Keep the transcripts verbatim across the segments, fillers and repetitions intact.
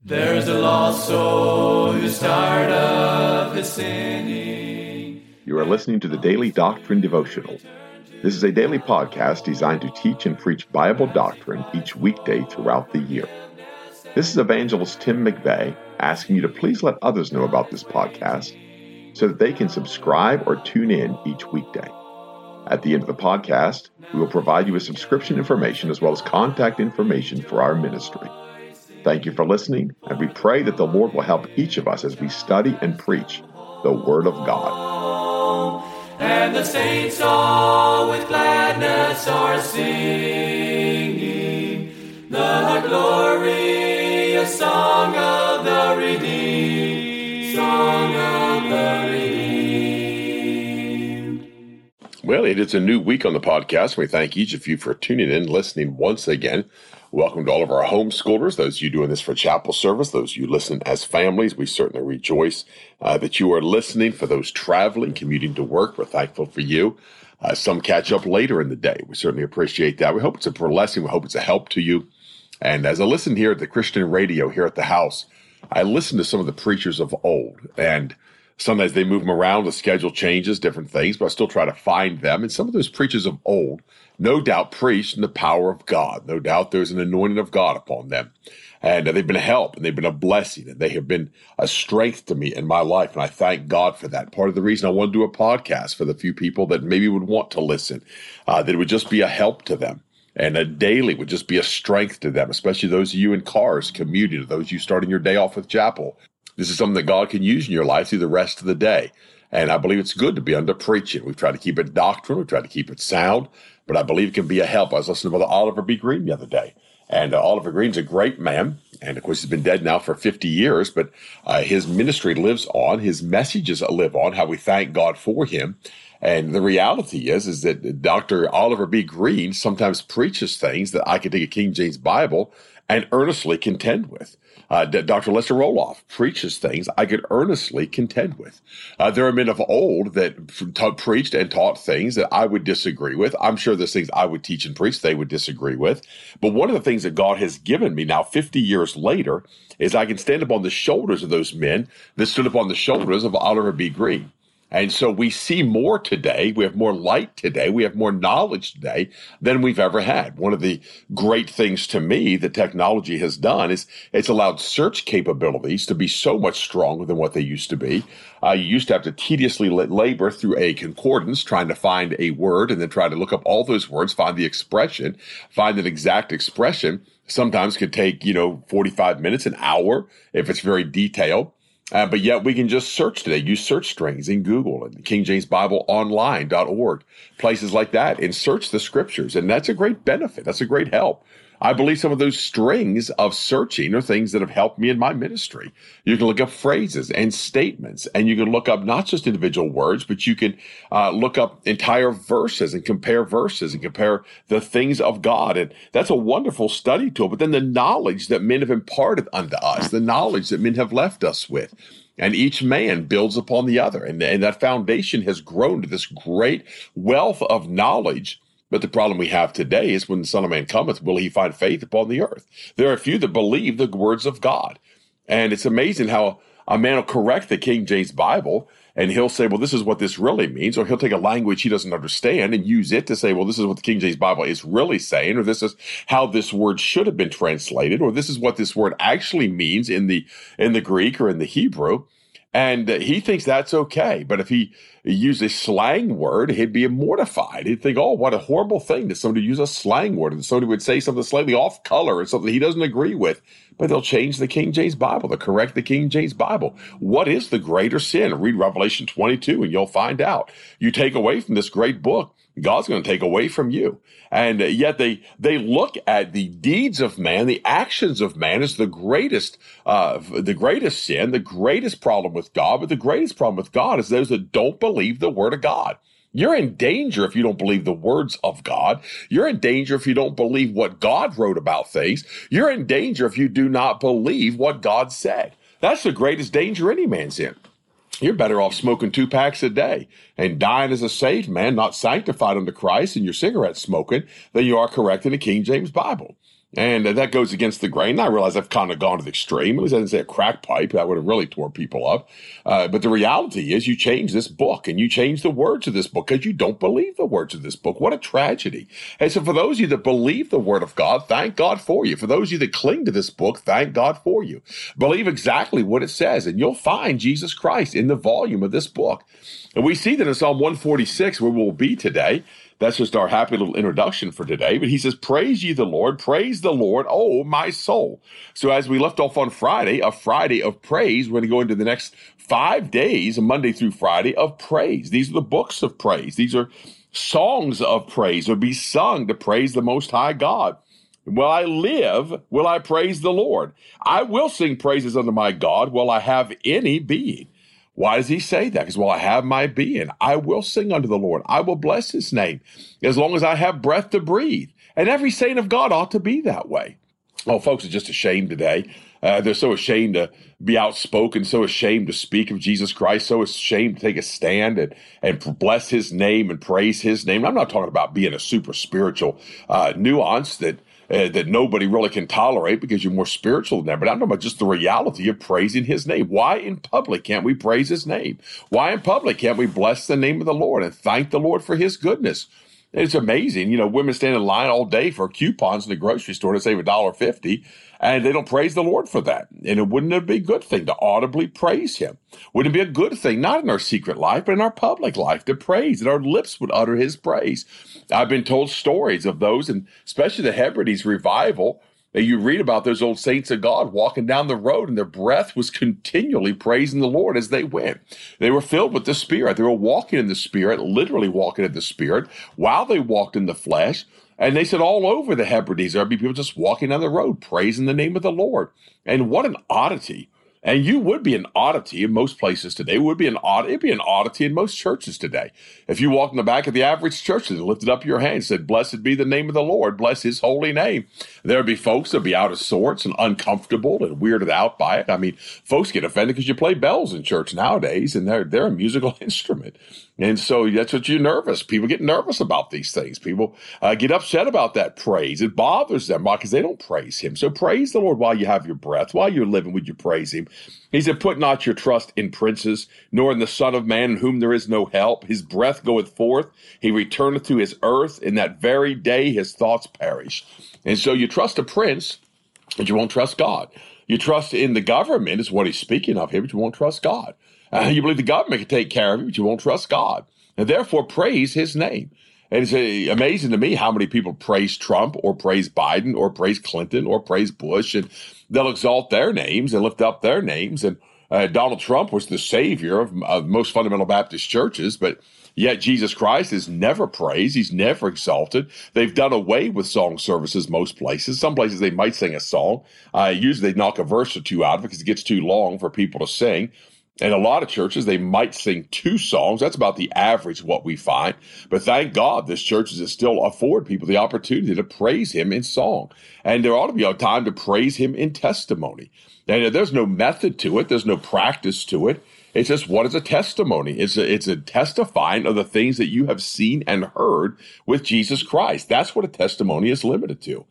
There's a lost soul who's tired of his sinning. You are listening to the Daily Doctrine Devotional. This is a daily podcast designed to teach and preach Bible doctrine each weekday throughout the year. This is Evangelist Tim McVeigh asking you to please let others know about this podcast so that they can subscribe or tune in each weekday. At the end of the podcast, we will provide you with subscription information as well as contact information for our ministry. Thank you for listening, and we pray that the Lord will help each of us as we study and preach the Word of God. And the saints all with gladness are singing the glorious song of the redeemed, song of the redeemed. Well, it is a new week on the podcast. We thank each of you for tuning in, listening once again. Welcome to all of our homeschoolers, those of you doing this for chapel service, those of you listen as families. We certainly rejoice uh, that you are listening. For those traveling, commuting to work, we're thankful for you. Uh, some catch up later in the day. We certainly appreciate that. We hope it's a blessing. We hope it's a help to you. And as I listen here at the Christian radio here at the house, I listen to some of the preachers of old. And sometimes they move them around, the schedule changes, different things, but I still try to find them. And some of those preachers of old, no doubt, preached in the power of God. No doubt there's an anointing of God upon them. And they've been a help, and they've been a blessing, and they have been a strength to me in my life, and I thank God for that. Part of the reason I want to do a podcast for the few people that maybe would want to listen, uh, that it would just be a help to them. And a daily would just be a strength to them, especially those of you in cars commuting, those of you starting your day off with chapel. This is something that God can use in your life through the rest of the day. And I believe it's good to be under preaching. We've tried to keep it doctrinal. We've tried to keep it sound. But I believe it can be a help. I was listening to Brother Oliver B. Green the other day. And uh, Oliver Green's a great man. And, of course, he's been dead now for fifty years. But uh, his ministry lives on. His messages live on, how we thank God for him. And the reality is, is that Doctor Oliver B. Green sometimes preaches things that I could take a King James Bible and earnestly contend with. Uh, Doctor Lester Roloff preaches things I could earnestly contend with. Uh, there are men of old that t- preached and taught things that I would disagree with. I'm sure there's things I would teach and preach they would disagree with. But one of the things that God has given me now fifty years later is I can stand up on the shoulders of those men that stood up on the shoulders of Oliver B. Green. And so we see more today. We have more light today. We have more knowledge today than we've ever had. One of the great things to me that technology has done is it's allowed search capabilities to be so much stronger than what they used to be. Uh, you used to have to tediously labor through a concordance trying to find a word and then try to look up all those words, find the expression, find an exact expression. Sometimes could take, you know, forty-five minutes, an hour if it's very detailed. Uh, but yet we can just search today, use search strings in Google and King James Bible Online dot org, places like that, and search the scriptures. And that's a great benefit. That's a great help. I believe some of those strings of searching are things that have helped me in my ministry. You can look up phrases and statements, and you can look up not just individual words, but you can uh, look up entire verses and compare verses and compare the things of God. And that's a wonderful study tool. But then the knowledge that men have imparted unto us, the knowledge that men have left us with, and each man builds upon the other. And, and that foundation has grown to this great wealth of knowledge. But the problem we have today is when the Son of Man cometh, will he find faith upon the earth? There are a few that believe the words of God. And it's amazing how a man will correct the King James Bible, and he'll say, well, this is what this really means. Or he'll take a language he doesn't understand and use it to say, well, this is what the King James Bible is really saying, or this is how this word should have been translated, or this is what this word actually means in the in the Greek or in the Hebrew. And he thinks that's okay. But if he used a slang word, he'd be mortified. He'd think, oh, what a horrible thing that somebody use a slang word. And somebody would say something slightly off color or something he doesn't agree with. But they'll change the King James Bible. They'll correct the King James Bible. What is the greater sin? Read Revelation twenty-two and you'll find out. You take away from this great book, God's going to take away from you. And yet they they look at the deeds of man, the actions of man as the greatest uh, the greatest sin, the greatest problem with God. But the greatest problem with God is those that don't believe the word of God. You're in danger if you don't believe the words of God. You're in danger if you don't believe what God wrote about things. You're in danger if you do not believe what God said. That's the greatest danger any man's in. You're better off smoking two packs a day and dying as a saved man, not sanctified unto Christ, and your cigarette smoking, than you are correcting the King James Bible. And uh, that goes against the grain. And I realize I've kind of gone to the extreme. At least I didn't say a crack pipe. That would have really tore people up. Uh, but the reality is you change this book and you change the words of this book because you don't believe the words of this book. What a tragedy. And so for those of you that believe the word of God, thank God for you. For those of you that cling to this book, thank God for you. Believe exactly what it says, and you'll find Jesus Christ in the volume of this book. And we see that in Psalm one forty-six, where we'll be today. That's just our happy little introduction for today. But he says, praise ye the Lord, praise the Lord, oh, my soul. So as we left off on Friday, a Friday of praise, we're going to go into the next five days, Monday through Friday, of praise. These are the books of praise. These are songs of praise, or be sung to praise the Most High God. While I live, will I praise the Lord. I will sing praises unto my God while I have any being. Why does he say that? Because while I have my being, I will sing unto the Lord. I will bless his name as long as I have breath to breathe. And every saint of God ought to be that way. Oh, folks are just ashamed today. Uh, they're so ashamed to be outspoken, so ashamed to speak of Jesus Christ, so ashamed to take a stand and, and bless his name and praise his name. I'm not talking about being a super spiritual uh, nuance that Uh, that nobody really can tolerate because you're more spiritual than them. But I'm talking about just the reality of praising his name. Why in public can't we praise his name? Why in public can't we bless the name of the Lord and thank the Lord for his goodness? It's amazing. You know, women stand in line all day for coupons in the grocery store to save one dollar fifty, and they don't praise the Lord for that. And it wouldn't it be a good thing to audibly praise him? Wouldn't it be a good thing, not in our secret life, but in our public life, to praise, that our lips would utter his praise? I've been told stories of those, and especially the Hebrides revival, that you read about those old saints of God walking down the road, and their breath was continually praising the Lord as they went. They were filled with the Spirit. They were walking in the Spirit, literally walking in the Spirit, while they walked in the flesh. And they said all over the Hebrides, there'd be people just walking down the road, praising the name of the Lord. And what an oddity. And you would be an oddity in most places today. It would be an odd, it'd be an oddity in most churches today. If you walked in the back of the average churches and lifted up your hand and said, blessed be the name of the Lord, bless his holy name, there'd be folks that'd be out of sorts and uncomfortable and weirded out by it. I mean, folks get offended because you play bells in church nowadays, and they're, they're a musical instrument. And so that's what you're nervous. People get nervous about these things. People uh, get upset about that praise. It bothers them because they don't praise him. So praise the Lord while you have your breath. While you're living, would you praise him? He said, put not your trust in princes, nor in the Son of Man, in whom there is no help. His breath goeth forth. He returneth to his earth. In that very day his thoughts perish. And so you trust a prince, but you won't trust God. You trust in the government is what he's speaking of here, but you won't trust God. Uh, you believe the government can take care of you, but you won't trust God. And therefore, praise his name. And it's uh, amazing to me how many people praise Trump or praise Biden or praise Clinton or praise Bush, and they'll exalt their names and lift up their names. And uh, Donald Trump was the savior of, of most fundamental Baptist churches, but yet Jesus Christ is never praised. He's never exalted. They've done away with song services most places. Some places they might sing a song. Uh, usually they knock a verse or two out of it because it gets too long for people to sing. In a lot of churches, they might sing two songs. That's about the average, what we find. But thank God, this churches that still afford people the opportunity to praise him in song. And there ought to be a time to praise him in testimony. And there's no method to it. There's no practice to it. It's just, what is a testimony? It's a, it's a testifying of the things that you have seen and heard with Jesus Christ. That's what a testimony is limited to.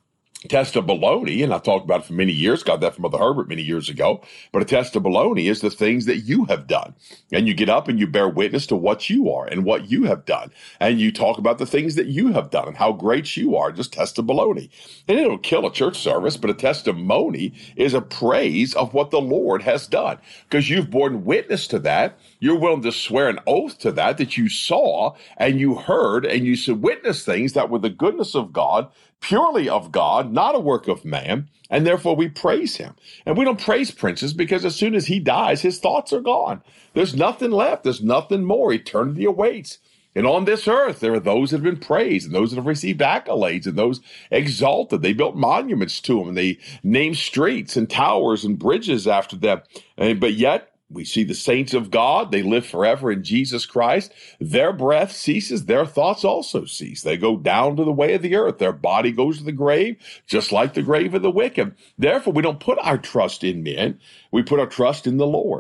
Test of baloney, and I've talked about it for many years, got that from Mother Herbert many years ago, but a test of baloney is the things that you have done. And you get up and you bear witness to what you are and what you have done. And you talk about the things that you have done and how great you are, just test of baloney. And it'll kill a church service, but a testimony is a praise of what the Lord has done. Because you've borne witness to that. You're willing to swear an oath to that, that you saw and you heard and you witnessed things that were the goodness of God, purely of God, not a work of man, and therefore we praise him. And we don't praise princes because as soon as he dies, his thoughts are gone. There's nothing left. There's nothing more. Eternity awaits. And on this earth, there are those that have been praised and those that have received accolades and those exalted. They built monuments to them. And they named streets and towers and bridges after them. And, but yet, we see the saints of God. They live forever in Jesus Christ. Their breath ceases. Their thoughts also cease. They go down to the way of the earth. Their body goes to the grave, just like the grave of the wicked. Therefore, we don't put our trust in men. We put our trust in the Lord.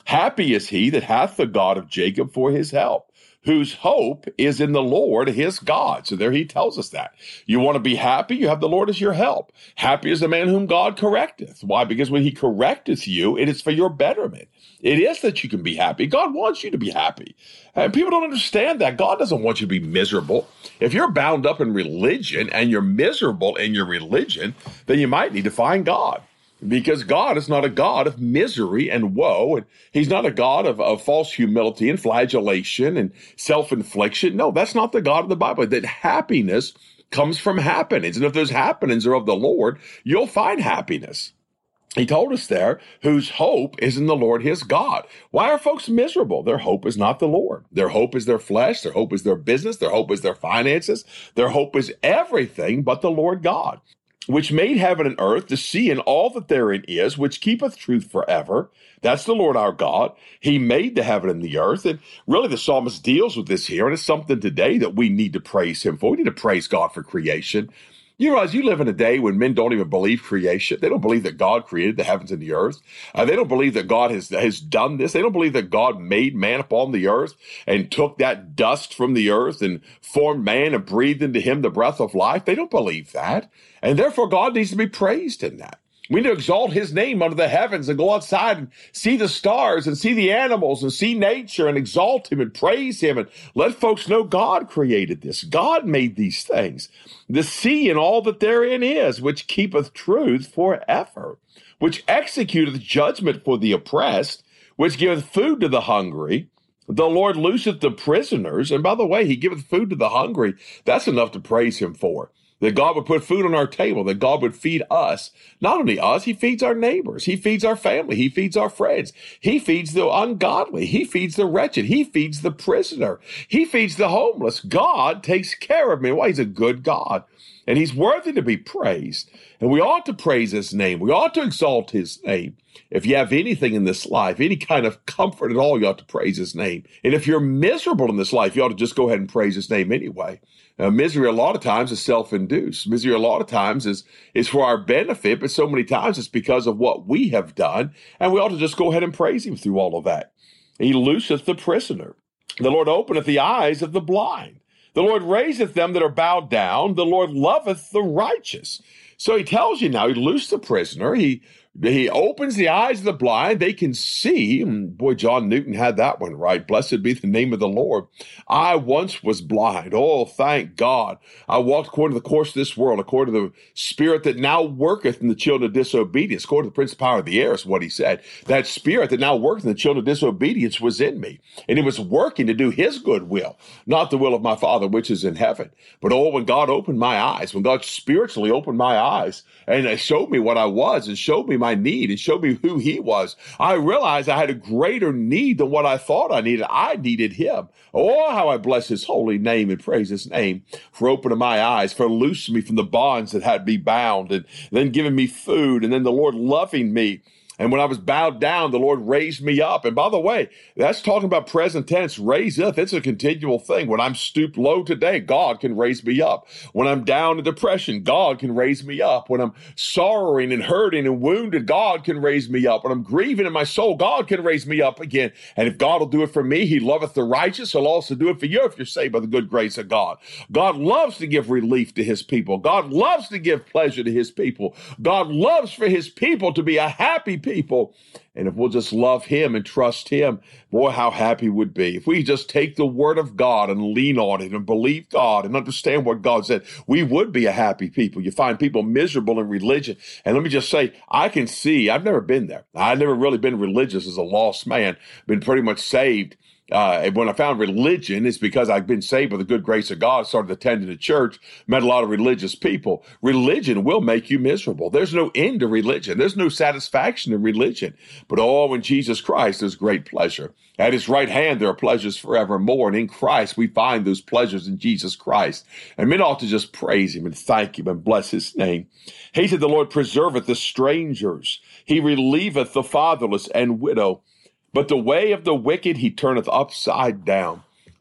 Happy is he that hath the God of Jacob for his help, whose hope is in the Lord his God. So there he tells us that. You want to be happy? You have the Lord as your help. Happy is the man whom God correcteth. Why? Because when he correcteth you, it is for your betterment. It is that you can be happy. God wants you to be happy. And people don't understand that. God doesn't want you to be miserable. If you're bound up in religion and you're miserable in your religion, then you might need to find God. Because God is not a God of misery and woe, and he's not a God of, of false humility and flagellation and self-infliction. No, that's not the God of the Bible. That happiness comes from happenings. And if those happenings are of the Lord, you'll find happiness. He told us there, whose hope is in the Lord his God. Why are folks miserable? Their hope is not the Lord. Their hope is their flesh. Their hope is their business. Their hope is their finances. Their hope is everything but the Lord God, which made heaven and earth, the sea and all that therein is, which keepeth truth forever. That's the Lord our God. He made the heaven and the earth. And really the psalmist deals with this here. And it's something today that we need to praise him for. We need to praise God for creation. You realize you live in a day when men don't even believe creation. They don't believe that God created the heavens and the earth. Uh, they don't believe that God has, has done this. They don't believe that God made man upon the earth and took that dust from the earth and formed man and breathed into him the breath of life. They don't believe that. And therefore God needs to be praised in that. We need to exalt his name under the heavens and go outside and see the stars and see the animals and see nature and exalt him and praise him and let folks know God created this. God made these things. The sea and all that therein is, which keepeth truth forever, which executeth judgment for the oppressed, which giveth food to the hungry. The Lord looseth the prisoners. And by the way, he giveth food to the hungry. That's enough to praise him for. That God would put food on our table, that God would feed us. Not only us, he feeds our neighbors. He feeds our family. He feeds our friends. He feeds the ungodly. He feeds the wretched. He feeds the prisoner. He feeds the homeless. God takes care of me. Well, he's a good God, and he's worthy to be praised. And we ought to praise his name. We ought to exalt his name. If you have anything in this life, any kind of comfort at all, you ought to praise his name. And if you're miserable in this life, you ought to just go ahead and praise his name anyway. Uh, misery a lot of times is self-induced. Misery a lot of times is, is for our benefit, but so many times it's because of what we have done, and we ought to just go ahead and praise him through all of that. He looseth the prisoner. The Lord openeth the eyes of the blind. The Lord raiseth them that are bowed down. The Lord loveth the righteous. So he tells you now, he loosed the prisoner. He He opens the eyes of the blind. They can see. And boy, John Newton had that one right. Blessed be the name of the Lord. I once was blind. Oh, thank God. I walked according to the course of this world, according to the spirit that now worketh in the children of disobedience, according to the prince of power of the air is what he said. That spirit that now worketh in the children of disobedience was in me. And it was working to do his good will, not the will of my Father which is in heaven. But oh, when God opened my eyes, when God spiritually opened my eyes and showed me what I was and showed me my need and showed me who he was, I realized I had a greater need than what I thought I needed. I needed him. Oh, how I bless his holy name and praise his name for opening my eyes, for loosing me from the bonds that had me bound, and then giving me food, and then the Lord loving me. And when I was bowed down, the Lord raised me up. And by the way, that's talking about present tense. Raise up. It's a continual thing. When I'm stooped low today, God can raise me up. When I'm down in depression, God can raise me up. When I'm sorrowing and hurting and wounded, God can raise me up. When I'm grieving in my soul, God can raise me up again. And if God will do it for me, he loveth the righteous. He'll also do it for you if you're saved by the good grace of God. God loves to give relief to his people. God loves to give pleasure to his people. God loves for his people to be a happy people. And if we'll just love him and trust him, boy, how happy we'd be. If we just take the word of God and lean on it and believe God and understand what God said, we would be a happy people. You find people miserable in religion. And let me just say, I can see, I've never been there. I've never really been religious as a lost man, been pretty much saved. Uh, when I found religion, it's because I've been saved by the good grace of God, started attending a church, met a lot of religious people. Religion will make you miserable. There's no end to religion. There's no satisfaction in religion. But oh, in Jesus Christ, there's great pleasure. At his right hand, there are pleasures forevermore. And in Christ, we find those pleasures in Jesus Christ. And men ought to just praise him and thank him and bless his name. He said, the Lord preserveth the strangers. He relieveth the fatherless and widow. But the way of the wicked he turneth upside down.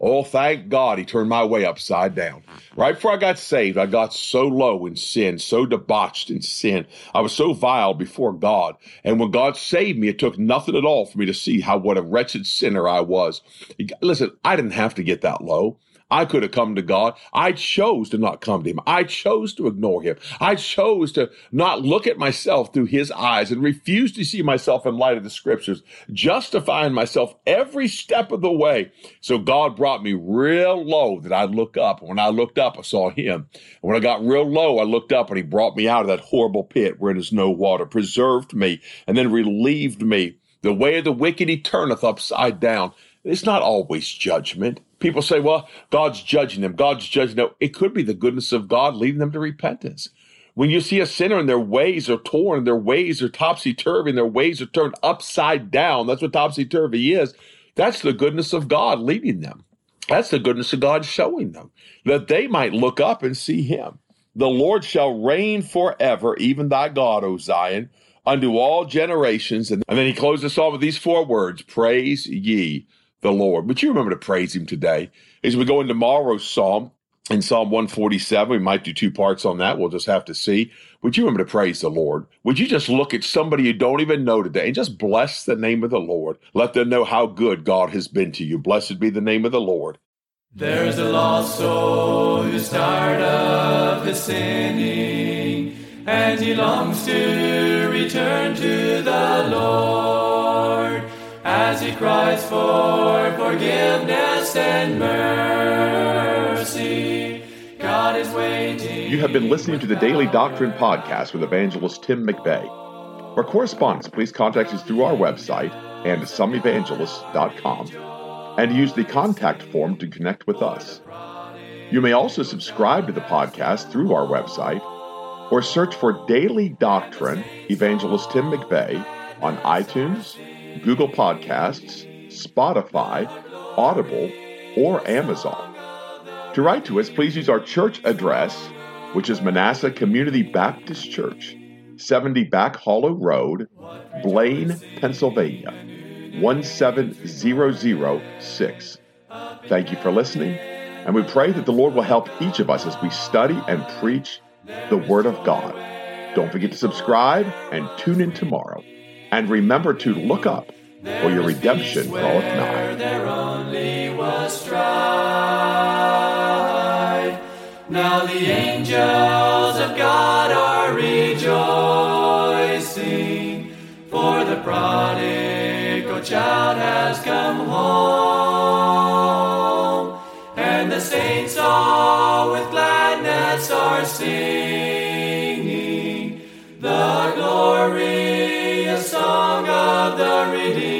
Oh, thank God he turned my way upside down. Right before I got saved, I got so low in sin, so debauched in sin. I was so vile before God. And when God saved me, it took nothing at all for me to see how what a wretched sinner I was. Listen, I didn't have to get that low. I could have come to God. I chose to not come to him. I chose to ignore him. I chose to not look at myself through his eyes and refuse to see myself in light of the scriptures, justifying myself every step of the way. So God brought me real low that I'd look up. When I looked up, I saw him. And when I got real low, I looked up and he brought me out of that horrible pit where there's no water, preserved me, and then relieved me. The way of the wicked he turneth upside down. It's not always judgment. People say, well, God's judging them. God's judging them. It could be the goodness of God leading them to repentance. When you see a sinner and their ways are torn, their ways are topsy-turvy, and their ways are turned upside down, that's what topsy-turvy is. That's the goodness of God leading them. That's the goodness of God showing them, that they might look up and see him. The Lord shall reign forever, even thy God, O Zion, unto all generations. And then he closes us off with these four words, praise ye the Lord. But you remember to praise him today. As we go into tomorrow's psalm, in Psalm one forty-seven, we might do two parts on that. We'll just have to see. Would you remember to praise the Lord? Would you just look at somebody you don't even know today and just bless the name of the Lord? Let them know how good God has been to you. Blessed be the name of the Lord. There's a lost soul who's tired of his sinning, and he longs to return to the Lord. As he cries for forgiveness and mercy, God is waiting. You have been listening to the Daily Doctrine Podcast with Evangelist Tim McVeigh. For correspondence, please contact us through our website and some evangelists dot com and use the contact form to connect with us. You may also subscribe to the podcast through our website or search for Daily Doctrine Evangelist Tim McVeigh on iTunes, Google Podcasts, Spotify, Audible, or Amazon. To write to us, please use our church address, which is Manasseh Community Baptist Church, seventy Back Hollow Road, Blaine, Pennsylvania, one seven zero zero six. Thank you for listening, and we pray that the Lord will help each of us as we study and preach the Word of God. Don't forget to subscribe and tune in tomorrow. And remember to look up, for your redemption draweth nigh. There only was strife. Now the angels of God are rejoicing, for the prodigal child has come home, and the saints all with gladness are singing the glorious song of the redeemed.